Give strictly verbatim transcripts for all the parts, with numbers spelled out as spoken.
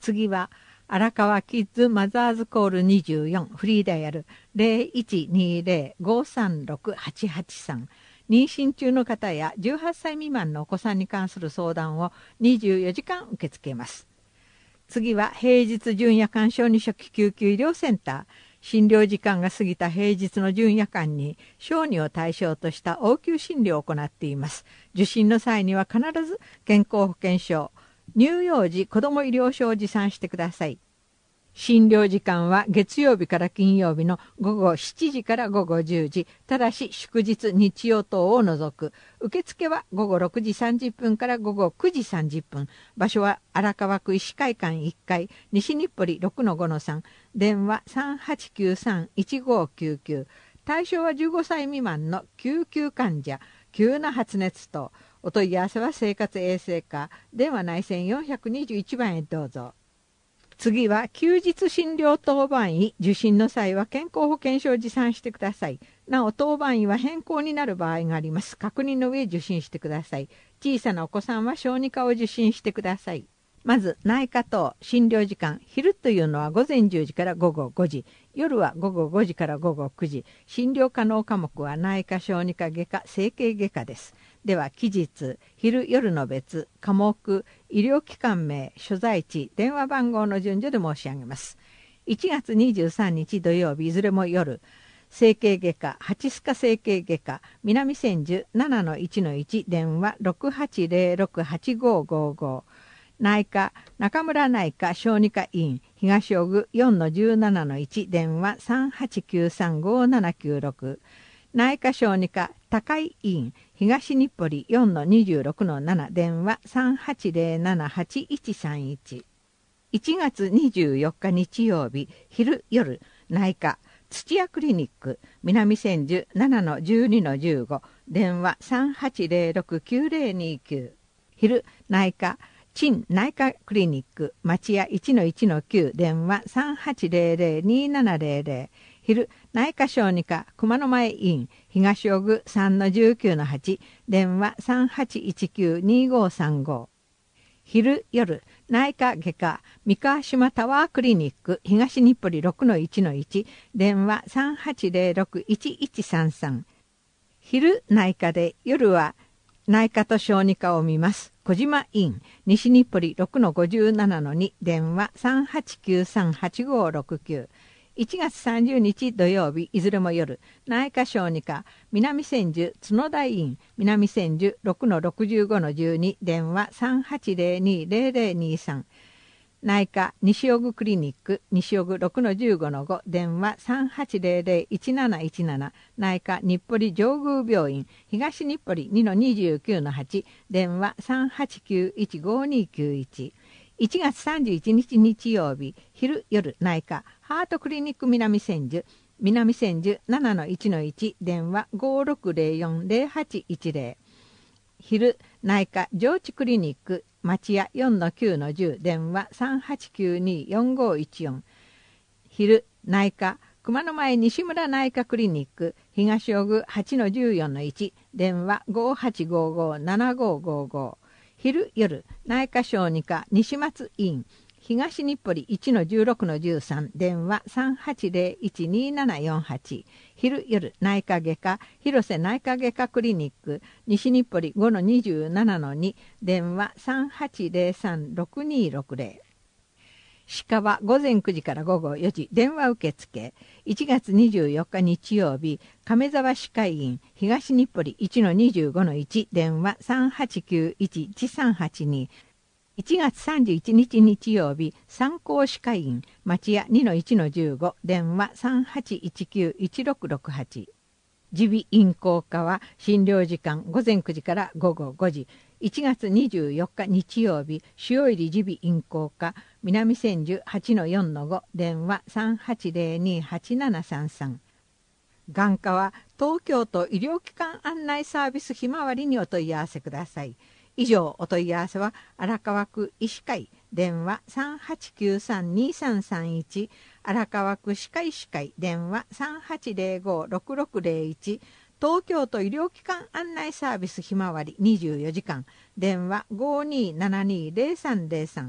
次は荒川キッズマザーズコールにじゅうよんフリーダイヤル ゼロいちにゼロ ごさんろく はちはちさん、妊娠中の方やじゅうはっさい未満のお子さんに関する相談をにじゅうよじかん受け付けます。次は平日準夜間小児初期救急医療センター。診療時間が過ぎた平日の準夜間に小児を対象とした応急診療を行っています。受診の際には必ず健康保険証、乳幼児子ども医療証を持参してください。診療時間は月曜日から金曜日のごごしちじからごごじゅうじ、ただし祝日日曜等を除く。受付はごごろくじさんじゅっぷんからごごくじさんじゅっぷん。場所は荒川区医師会館いっかい、西日暮里 ろくのごのさん、電話 さんはちきゅうさん いちごきゅうきゅう。対象はじゅうごさい未満の救急患者、急な発熱等。お問い合わせは生活衛生課、電話内線よんひゃくにじゅういちばんへどうぞ。次は休日診療当番医。受診の際は健康保険証を持参してください。なお当番医は変更になる場合があります。確認の上受診してください。小さなお子さんは小児科を受診してください。まず内科等診療時間、昼というのはごぜんじゅうじからごごごじ、夜はごごごじからごごくじ。診療可能科目は内科、小児科、外科、整形外科です。では期日、昼夜の別、科目、医療機関名、所在地、電話番号の順序で申し上げます。いちがつにじゅうさんにち土曜日、いずれも夜、整形外科、蜂須賀整形外科、南千住 ななのいちのいち、電話 ろくはちゼロろくはちごごご。内科、中村内科小児科医院、東尾久 よんのじゅうななのいち、電話 さんはちきゅうさんごななきゅうろく。内科小児科、高井医院、東日暮里 よんのにじゅうろくのなな、電話 さんはちゼロななはちいちさんいち。いちがつにじゅうよっか日曜日、昼夜、内科、土屋クリニック、南千住 ななのじゅうにのじゅうご、電話 さんはちゼロろくきゅうゼロにきゅう。昼、内科、陳内科クリニック、町屋 いちのいちのきゅう、電話 さんはちゼロゼロにななゼロゼロ。昼、内科小児科、熊野前医院、東尾久 さんのじゅうきゅうのはち、電話 さんはちいちきゅうにごさんご。昼、夜、内科外科、三河島タワークリニック、東日暮里 ろくのいちのいち、電話 さんはちゼロろくいちいちさんさん。昼、内科で、夜は内科と小児科を見ます。小島院、西日暮里 ろくのごじゅうななのに、電話 さんはちきゅうさんはちごろくきゅう。いちがつさんじゅうにち土曜日、いずれも夜、内科小児科、南千住角田院、南千住 ろくのろくじゅうごのじゅうに、電話 さんはちゼロにゼロゼロにさん。内科西尾久クリニック、西尾久 ろくのじゅうごのご、電話 さんはちゼロゼロいちなないちなな。内科日暮里上宮病院、東日暮里 にのにじゅうきゅうのはち、電話 さんはちきゅういちごにきゅういち。いちがつさんじゅういちにち日曜日、昼夜内科、ハートクリニック南千住、南千住 ななのいちのいち、電話 ごろくゼロよんゼロはちいちゼロ。昼内科上智クリニック、町屋 よんのきゅうのじゅう、電話 さんはちきゅうによんごいちよん。昼内科熊野前西村内科クリニック、東尾久 はちのじゅうよんのいち、電話 ごはちごごななごごご。昼夜内科小児科西松院、東日暮里 いちのじゅうろくのじゅうさん、電話 さんはちゼロいちにななよんはち。昼夜内科外科広瀬内科外科クリニック、西日暮里 ごのにじゅうななのに、電話 さんはちゼロさんろくにろくゼロ。歯科は午前くじから午後よじ、電話受付。いちがつにじゅうよっか日曜日、亀沢歯科医院、東日暮里 いちのにじゅうごのいち、電話 さんはちきゅういちいちさんはちに。いちがつさんじゅういちにち日曜日、三甲歯科医院、町屋 にのいちのじゅうご、電話 さんはちいちきゅういちろくろくはち。耳鼻咽喉科は診療時間午前くじから午後ごじ。いちがつにじゅうよっか日曜日、塩入耳鼻咽喉科、南千住 はちのよんのご、電話 さんはちゼロにはちななさんさん。眼科は東京都医療機関案内サービスひまわりにお問い合わせください。以上お問い合わせは荒川区医師会、電話 さんはちきゅうさんにさんさんいち、荒川区歯科医師会、電話 さんはちゼロごろくろくゼロいち、東京都医療機関案内サービスひまわりにじゅうよじかん、電話 ごにーななにーゼロさんゼロさん、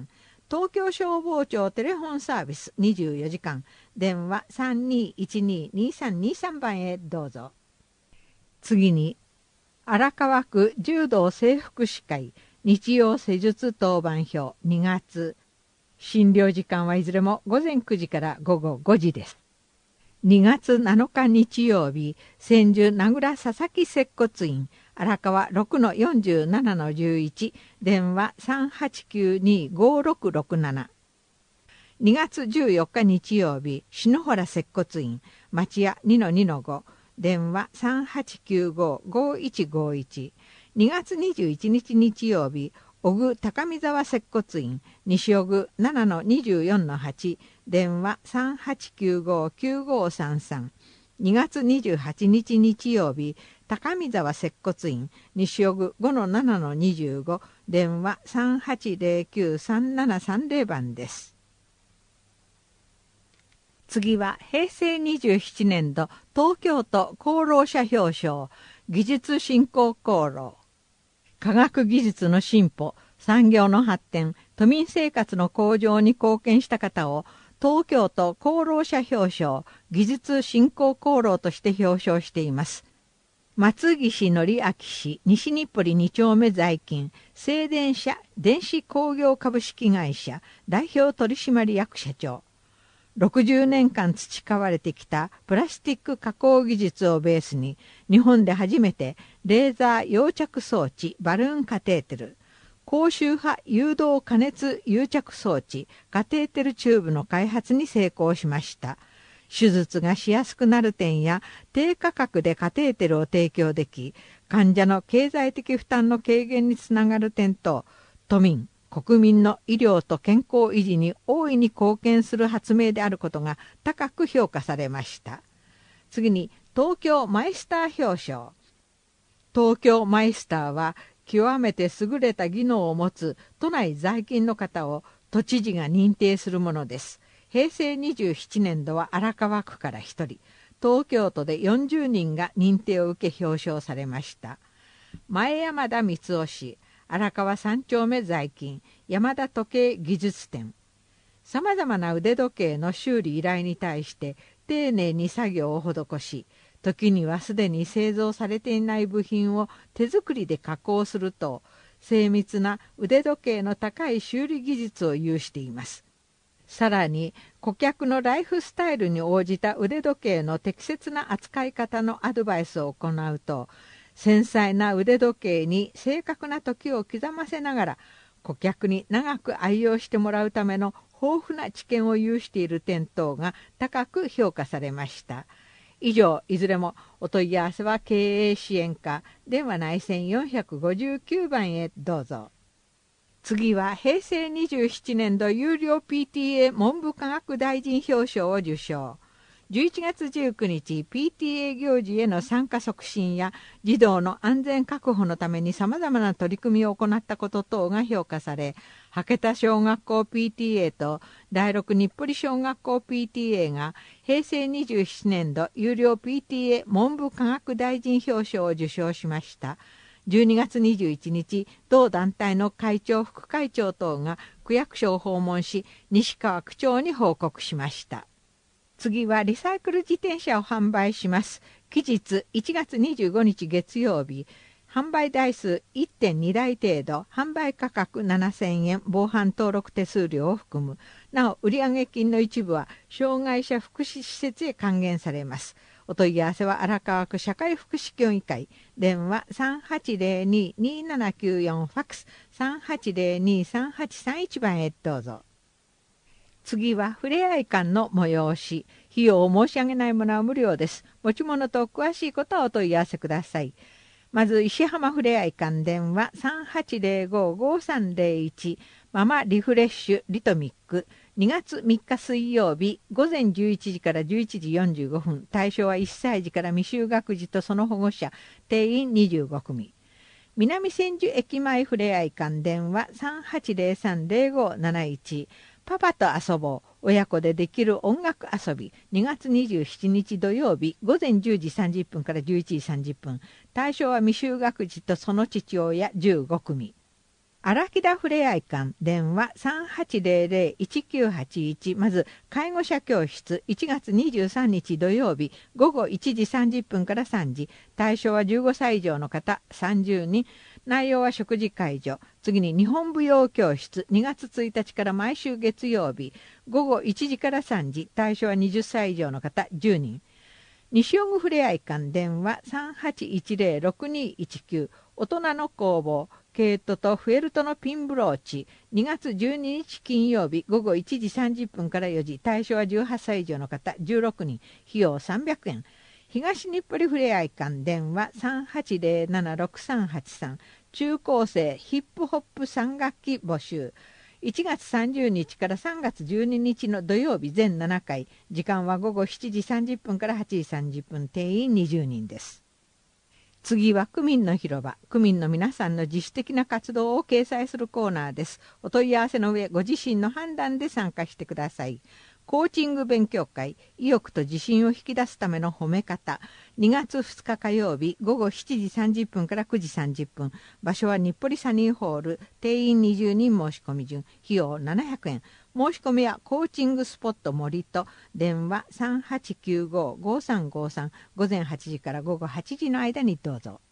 東京消防庁テレフォンサービスにじゅうよじかん、電話 さんにいちに にさんにさん 番へどうぞ。次に、荒川区柔道整復師会日曜施術当番表にがつ。診療時間はいずれも午前くじから午後ごじです。にがつなのか日曜日、千住名倉佐々木接骨院荒川 ろくのよんじゅうななのじゅういち、電話 さんはちきゅうに ごろくろくなな。にがつじゅうよっか日曜日、篠原接骨院町屋 にのにのご、電話 さんはちきゅうご ごいちごいち。にがつにじゅういちにち日曜日、小具高見沢接骨院西小具 ななのにじゅうよんのはち、電話 さんはちきゅうご きゅうごさんさん。にがつにじゅうはちにち日曜日、高見沢接骨院西小具 ごのななのにじゅうご、電話 さんはちぜろきゅう さんななさんぜろ 番です。次はへいせいにじゅうななねん度東京都功労者表彰技術振興功労。科学技術の進歩、産業の発展、都民生活の向上に貢献した方を東京都功労者表彰技術振興功労として表彰しています。松岸則明氏西日暮里に丁目在勤西電社電子工業株式会社代表取締役社長。ろくじゅうねんかん培われてきたプラスチック加工技術をベースに日本で初めてレーザー溶着装置バルーンカテーテル、高周波誘導加熱癒着装置カテーテルチューブの開発に成功しました。手術がしやすくなる点や低価格でカテーテルを提供でき患者の経済的負担の軽減につながる点と都民国民の医療と健康維持に大いに貢献する発明であることが高く評価されました。次に東京マイスター表彰。東京マイスターは極めて優れた技能を持つ都内在勤の方を都知事が認定するものです。へいせいにじゅうななねん度は荒川区からひとり、東京都でよんじゅうにんが認定を受け表彰されました。前山田光雄氏荒川三丁目在勤山田時計技術店。さまざまな腕時計の修理依頼に対して丁寧に作業を施し、時にはすでに製造されていない部品を手作りで加工すると、精密な腕時計の高い修理技術を有しています。さらに顧客のライフスタイルに応じた腕時計の適切な扱い方のアドバイスを行うと、繊細な腕時計に正確な時を刻ませながら顧客に長く愛用してもらうための豊富な知見を有している点等が高く評価されました。以上、いずれもお問い合わせは経営支援課電話内線よんひゃくごじゅうきゅうばんへどうぞ。次はへいせいにじゅうななねん度有料 ピーティーエー 文部科学大臣表彰を受賞。じゅういちがつじゅうくにち ピーティーエー 行事への参加促進や児童の安全確保のためにさまざまな取り組みを行ったこと等が評価され、羽田小学校 ピーティーエー と第六日暮里小学校 ピーティーエー がへいせいにじゅうななねん度有料 ピーティーエー 文部科学大臣表彰を受賞しました。じゅうにがつにじゅういちにち、同団体の会長副会長等が区役所を訪問し、西川区長に報告しました。次はリサイクル自転車を販売します。期日いちがつにじゅうごにち月曜日、販売台数 いってんにだい程度、販売価格ななせんえん、防犯登録手数料を含む。なお、売上金の一部は障害者福祉施設へ還元されます。お問い合わせは荒川区社会福祉協議会、電話 さんはちぜろに にななきゅうよん ファックス さんはちぜろに さんはちさんいち 番へどうぞ。次はふれあい館の催し。費用を申し上げないものは無料です。持ち物と詳しいことはお問い合わせください。まず石浜ふれあい館電話 さんはちぜろご ごさんぜろいち ママリフレッシュリトミックにがつみっか水曜日午前じゅういちじからじゅういちじよんじゅうごふん、対象はいっさい児から未就学児とその保護者、定員にじゅうごくみ。南千住駅前ふれあい館電話 さんはちぜろさんぜろごなないち、パパと遊ぼう親子でできる音楽遊びにがつにじゅうしちにち土曜日午前じゅうじさんじゅっぷんからじゅういちじさんじゅっぷん、対象は未就学児とその父親じゅうごくみ。 荒木田ふれあい館電話 さんはちゼロゼロ いちきゅうはちいち。まず介護者教室いちがつにじゅうさんにち土曜日ごごいちじさんじゅっぷんからさんじ。対象はじゅうごさい以上の方さんじゅうにん。内容は食事介助。次に日本舞踊教室にがつついたちから毎週月曜日ごごいちじからさんじ。対象ははたち以上の方じゅうにん。西尾ふれあい館電話 さんはちいちゼロ ろくにいちきゅう。大人の工房ケイトとフェルトのピンブローチにがつじゅうににち金曜日ごごいちじさんじゅっぷんからよじ。対象はじゅうはっさい以上の方じゅうろくにん。費用さんびゃくえん。東日暮里ふれあい館電話 さんはちゼロななろくさんはちさん。中高生ヒップホップさん学期募集いちがつさんじゅうにちからさんがつじゅうににちの土曜日全ななかい。時間はごごしちじさんじゅっぷんからはちじさんじゅっぷん。定員にじゅうにんです。次は区民の広場。区民の皆さんの自主的な活動を掲載するコーナーです。お問い合わせの上ご自身の判断で参加してください。コーチング勉強会意欲と自信を引き出すための褒め方にがつふつか火曜日ごごしちじさんじゅっぷんからくじさんじゅっぷん。場所は日暮里サニーホール。定員にじゅうにん申し込み順。費用ななひゃくえん。申し込みはコーチングスポット森と電話 さんはちきゅうご ごさんごさん。午前はちじから午後はちじの間にどうぞ。